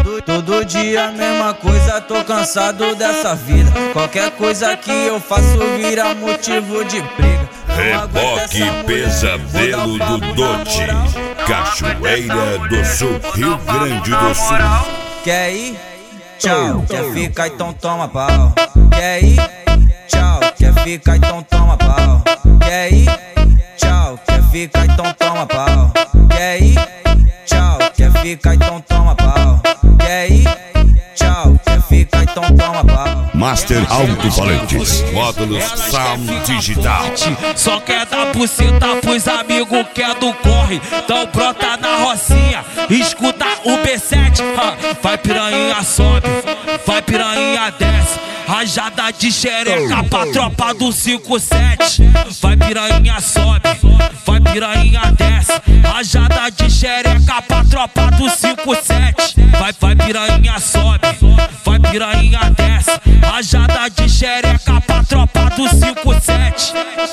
Todo dia a mesma coisa, tô cansado dessa vida. Qualquer coisa que eu faço vira motivo de briga. Reboque Pesadelo do Dote, Cachoeira do Sul, Rio Grande do Sul. Quer ir? Tchau. Quer ficar? Então toma pau. Quer ir? Tchau. Quer ficar? Então toma pau. Quer ir? Tchau. Quer ficar? Então toma pau. Quer ir? Tchau. Quer ficar? Então toma pau. Quer ir? Tchau. Quer ficar? Então toma pau. Master Alto-Falantes, módulos Sound Digital. Só quer dar buceta pros amigos que é do corre. Então brota na rocinha, escuta o B7. Vai piranha sobe, vai piranha desce. Rajada de xereca pra tropa do 57. Vai piranha sobe, vai piranha desce. Rajada de xereca pra tropa do 57. Vai piranha sobe, vai piranha desce. Rajada de xereca pra tropa do 57.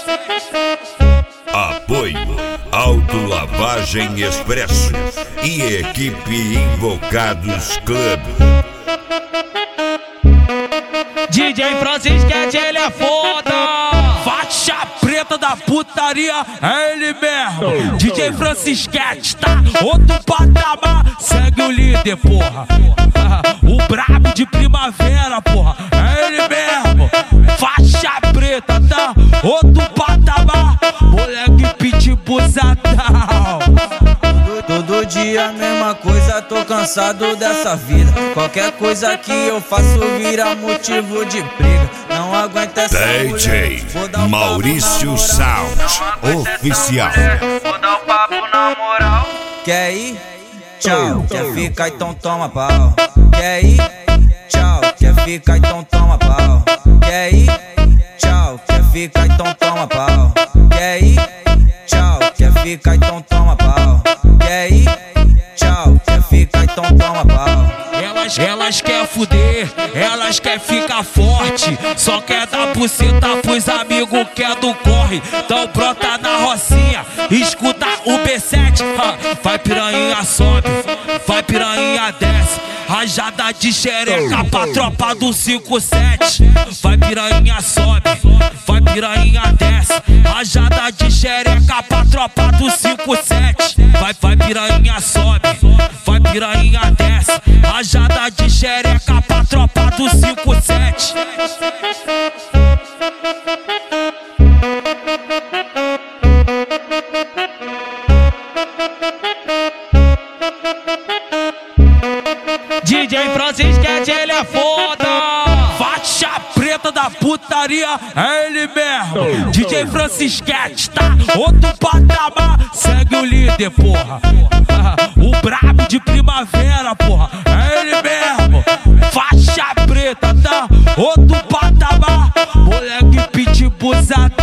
Apoio Auto Lavagem Expresso e equipe Invocados Club. DJ Francisquete, ele é foda. Faixa preta da putaria, é ele mesmo. DJ Francisquete, tá? Outro patamar, segue o líder, porra. O brabo de primavera, porra, é ele mesmo. Faixa preta, tá? Outro patamar, moleque pitbullzadão. Todo dia a mesma coisa, tô cansado dessa vida. Qualquer coisa que eu faço vira motivo de briga. Não aguento essa DJ Maurício Sound Oficial. Vou dar o papo na moral. Quer ir? Tchau. Quer ficar? Então toma pau. Quer ir? Tchau. Quer ficar? Então toma pau. Quer ir? Tchau. Quer ficar? Então toma pau. Quer ir? Tchau. Quer ficar? Então toma pau. Quer ir? Tchau. Quer ficar? Então toma pau. Elas quer fuder, elas quer ficar forte. Só quer dar buceta pros amigos que é do corre. Então brota na rocinha, escuta o B7. Vai piranha sobe, vai piranha desce. Rajada de xereca pra tropa do 57. Vai piranha sobe, vai piranha desce. Rajada de xereca pra tropa do 57. Vai piranha sobe, vai piranha desce. Rajada de xereca pra tropa do 57. DJ Francisquete, ele é foda. Faixa preta da putaria, é ele mesmo. DJ Francisquete, tá? Outro patamar, segue o líder, porra. O brabo de primavera, porra, é ele mesmo. Faixa preta, tá? Outro patamar, moleque pitbullzadão.